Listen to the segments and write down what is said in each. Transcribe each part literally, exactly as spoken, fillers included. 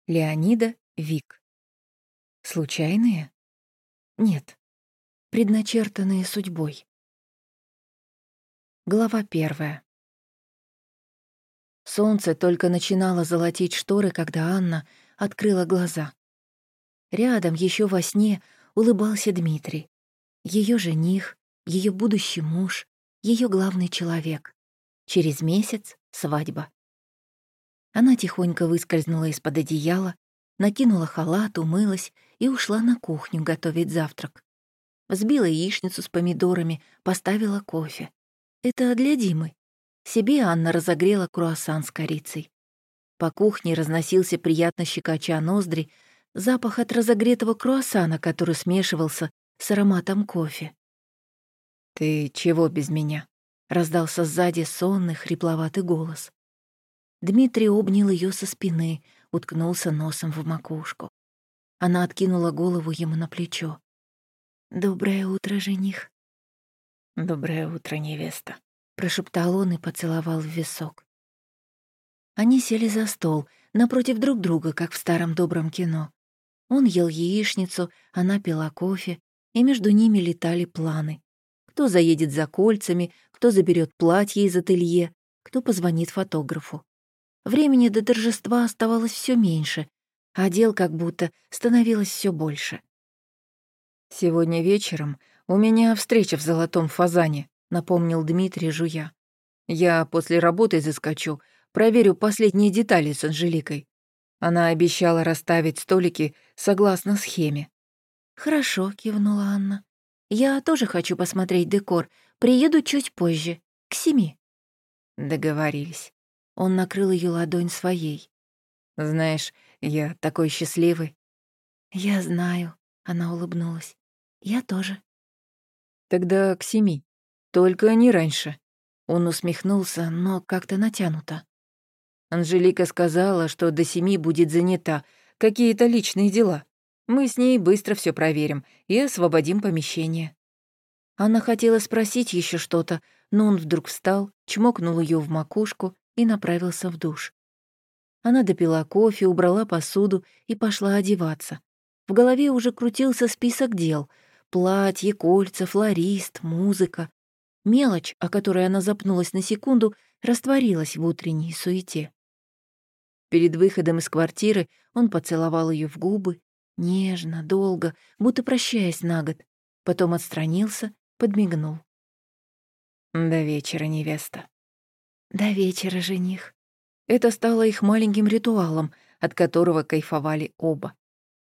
Леонида Вик. Случайные? Нет. Предначертанные судьбой. Глава первая. Солнце только начинало золотить шторы, когда Анна открыла глаза. Рядом, еще во сне, улыбался Дмитрий. Ее жених, ее будущий муж, ее главный человек. Через месяц — свадьба. Она тихонько выскользнула из-под одеяла, накинула халат, умылась и ушла на кухню готовить завтрак. Взбила яичницу с помидорами, поставила кофе. Это для Димы. Себе Анна разогрела круассан с корицей. По кухне разносился приятно щекоча ноздри запах от разогретого круассана, который смешивался с ароматом кофе. «Ты чего без меня?» — раздался сзади сонный, хрипловатый голос. Дмитрий обнял ее со спины, уткнулся носом в макушку. Она откинула голову ему на плечо. «Доброе утро, жених». «Доброе утро, невеста», — прошептал он и поцеловал в висок. Они сели за стол, напротив друг друга, как в старом добром кино. Он ел яичницу, она пила кофе, и между ними летали планы. Кто заедет за кольцами, кто заберет платье из ателье, кто позвонит фотографу. Времени до торжества оставалось все меньше, а дел как будто становилось все больше. «Сегодня вечером у меня встреча в «Золотом фазане», — напомнил Дмитрий, жуя. «Я после работы заскочу, проверю последние детали с Анжеликой. Она обещала расставить столики согласно схеме». «Хорошо», — кивнула Анна. «Я тоже хочу посмотреть декор. Приеду чуть позже, к семи». Договорились. Он накрыл ее ладонь своей. «Знаешь, я такой счастливый». «Я знаю», — она улыбнулась. «Я тоже». «Тогда к семи. Только не раньше». Он усмехнулся, но как-то натянуто. Анжелика сказала, что до семи будет занята, какие-то личные дела. Мы с ней быстро все проверим и освободим помещение. Она хотела спросить еще что-то, но он вдруг встал, чмокнул ее в макушку и направился в душ. Она допила кофе, убрала посуду и пошла одеваться. В голове уже крутился список дел: платье, кольца, флорист, музыка. Мелочь, о которой она запнулась на секунду, растворилась в утренней суете. Перед выходом из квартиры он поцеловал ее в губы, нежно, долго, будто прощаясь на год. Потом отстранился, подмигнул. «До вечера, невеста». «До вечера, жених». Это стало их маленьким ритуалом, от которого кайфовали оба.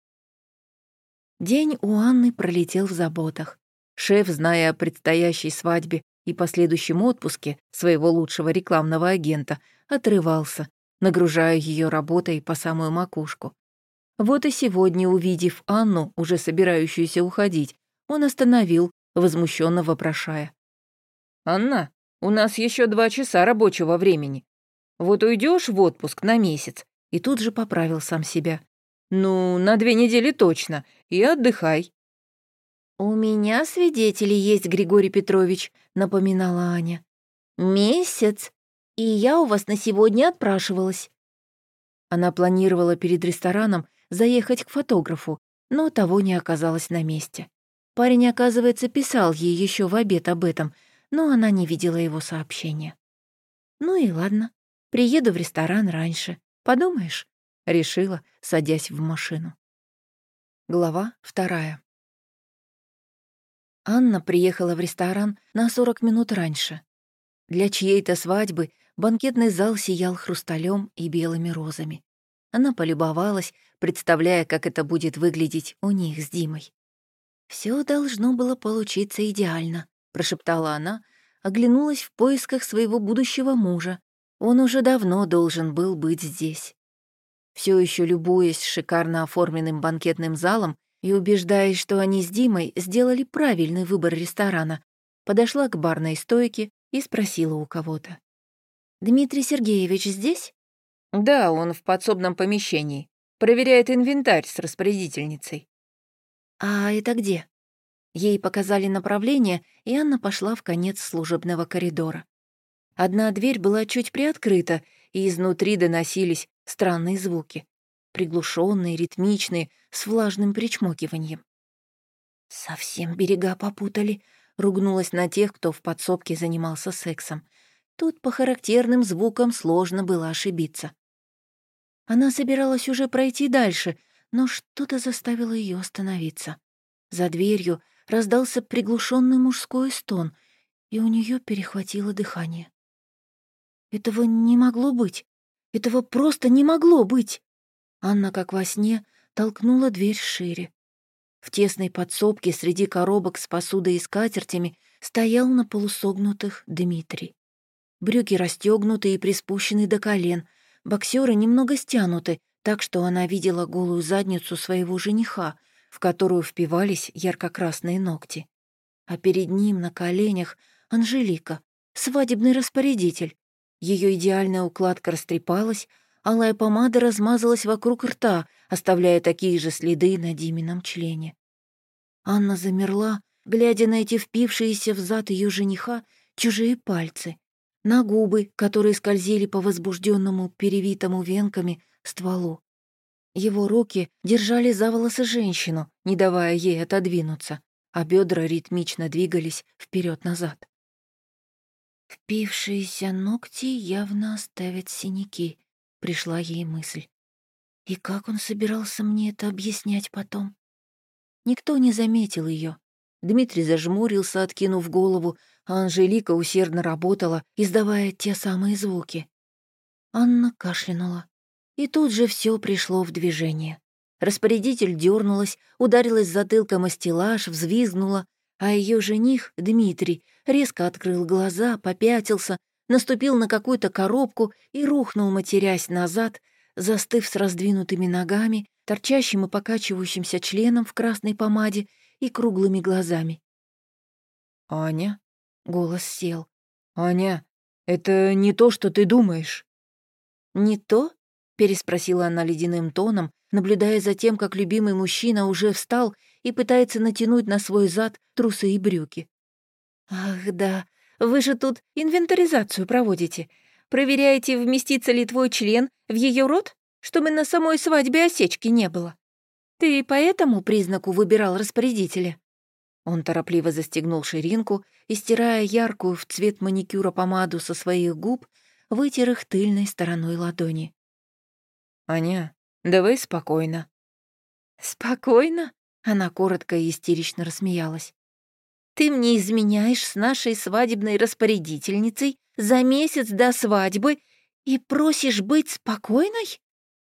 День у Анны пролетел в заботах. Шеф, зная о предстоящей свадьбе и последующем отпуске своего лучшего рекламного агента, отрывался, нагружая ее работой по самую макушку. Вот и сегодня, увидев Анну, уже собирающуюся уходить, он остановил, возмущенно вопрошая. «Анна, у нас еще два часа рабочего времени. Вот уйдешь в отпуск на месяц», и тут же поправил сам себя. «Ну, на две недели точно, и отдыхай». «У меня свидетели есть, Григорий Петрович», — напоминала Аня. «Месяц, и я у вас на сегодня отпрашивалась». Она планировала перед рестораном заехать к фотографу, но того не оказалось на месте. Парень, оказывается, писал ей еще в обед об этом, но она не видела его сообщения. «Ну и ладно, приеду в ресторан раньше, подумаешь», — решила, садясь в машину. Глава вторая. Анна приехала в ресторан на сорок минут раньше. Для чьей-то свадьбы банкетный зал сиял хрусталем и белыми розами. Она полюбовалась, представляя, как это будет выглядеть у них с Димой. Все должно было получиться идеально», — прошептала она, оглянулась в поисках своего будущего мужа. Он уже давно должен был быть здесь. Все еще любуясь шикарно оформленным банкетным залом и убеждаясь, что они с Димой сделали правильный выбор ресторана, подошла к барной стойке и спросила у кого-то. «Дмитрий Сергеевич здесь?» «Да, он в подсобном помещении. Проверяет инвентарь с распорядительницей». «А это где?» Ей показали направление, и Анна пошла в конец служебного коридора. Одна дверь была чуть приоткрыта, и изнутри доносились странные звуки. приглушенные, ритмичные, с влажным причмокиванием. «Совсем берега попутали», — ругнулась на тех, кто в подсобке занимался сексом. Тут по характерным звукам сложно было ошибиться. Она собиралась уже пройти дальше, но что-то заставило ее остановиться. За дверью раздался приглушенный мужской стон, и у нее перехватило дыхание. Этого не могло быть. Этого просто не могло быть. Анна, как во сне, толкнула дверь шире. В тесной подсобке среди коробок с посудой и скатертями стоял на полусогнутых Дмитрий. Брюки расстегнуты и приспущены до колен, боксеры немного стянуты, так что она видела голую задницу своего жениха, в которую впивались ярко-красные ногти. А перед ним на коленях Анжелика, свадебный распорядитель. Ее идеальная укладка растрепалась, алая помада размазалась вокруг рта, оставляя такие же следы на Димином члене. Анна замерла, глядя на эти впившиеся в зад ее жениха чужие пальцы, на губы, которые скользили по возбужденному, перевитому венками стволу. Его руки держали за волосы женщину, не давая ей отодвинуться, а бедра ритмично двигались вперед назад. «Впившиеся ногти явно оставят синяки», — пришла ей мысль. И как он собирался мне это объяснять потом? Никто не заметил ее. Дмитрий зажмурился, откинув голову, а Анжелика усердно работала, издавая те самые звуки. Анна кашлянула. И тут же все пришло в движение. Распорядитель дернулась, ударилась затылком о стеллаж, взвизгнула, а ее жених, Дмитрий, резко открыл глаза, попятился, наступил на какую-то коробку и рухнул, матерясь назад, застыв с раздвинутыми ногами, торчащим и покачивающимся членом в красной помаде и круглыми глазами. «Аня?» — голос сел. «Аня, это не то, что ты думаешь». «Не то?» — переспросила она ледяным тоном, наблюдая за тем, как любимый мужчина уже встал и пытается натянуть на свой зад трусы и брюки. «Ах, да, вы же тут инвентаризацию проводите. Проверяете, вместится ли твой член в ее рот, чтобы на самой свадьбе осечки не было. Ты по этому признаку выбирал распорядителя?» Он торопливо застегнул ширинку и, стирая яркую в цвет маникюра помаду со своих губ, вытер их тыльной стороной ладони. «Аня, давай спокойно». «Спокойно?» — она коротко и истерично рассмеялась. «Ты мне изменяешь с нашей свадебной распорядительницей за месяц до свадьбы и просишь быть спокойной?»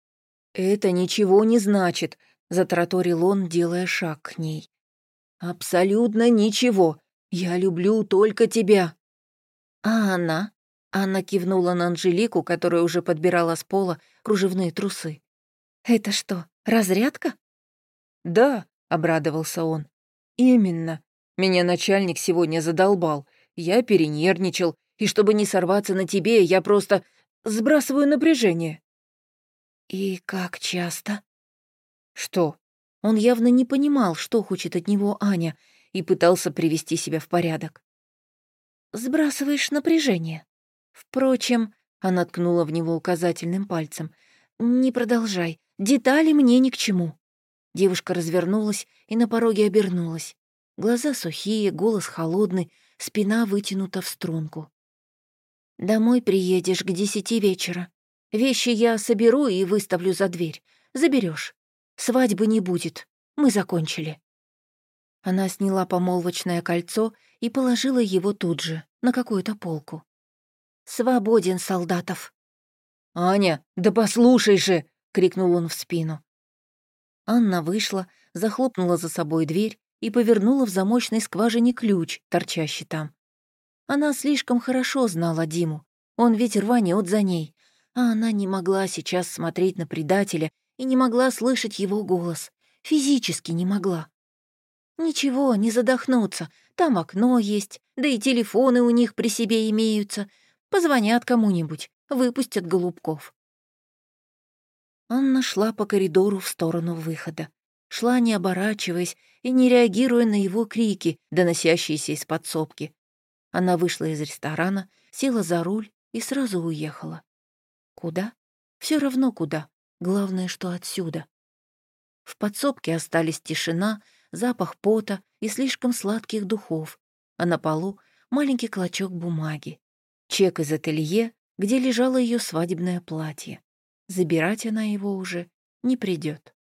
«Это ничего не значит», — затараторил он, делая шаг к ней. «Абсолютно ничего. Я люблю только тебя». «А она?» — Анна кивнула на Анжелику, которая уже подбирала с пола кружевные трусы. «Это что, разрядка?» «Да», — обрадовался он. «Именно. Меня начальник сегодня задолбал. Я перенервничал, и чтобы не сорваться на тебе, я просто сбрасываю напряжение». «И как часто?» «Что?» Он явно не понимал, что хочет от него Аня, и пытался привести себя в порядок. «Сбрасываешь напряжение. Впрочем, — она ткнула в него указательным пальцем, — не продолжай, детали мне ни к чему». Девушка развернулась и на пороге обернулась. Глаза сухие, голос холодный, спина вытянута в струнку. «Домой приедешь к десяти вечера. Вещи я соберу и выставлю за дверь. Заберешь. Свадьбы не будет. Мы закончили». Она сняла помолвочное кольцо и положила его тут же, на какую-то полку. «Свободен, Солдатов». «Аня, да послушай же!» — крикнул он в спину. Анна вышла, захлопнула за собой дверь и повернула в замочной скважине ключ, торчащий там. Она слишком хорошо знала Диму. Он ведь рванет за ней, а она не могла сейчас смотреть на предателя и не могла слышать его голос. Физически не могла. Ничего, не задохнуться. Там окно есть, да и телефоны у них при себе имеются. Позвонят кому-нибудь, выпустят голубков. Анна шла по коридору в сторону выхода. Шла, не оборачиваясь и не реагируя на его крики, доносящиеся из подсобки. Она вышла из ресторана, села за руль и сразу уехала. Куда? Все равно куда. Главное, что отсюда. В подсобке остались тишина, запах пота и слишком сладких духов, а на полу маленький клочок бумаги. Чек из ателье, где лежало ее свадебное платье. Забирать она его уже не придет.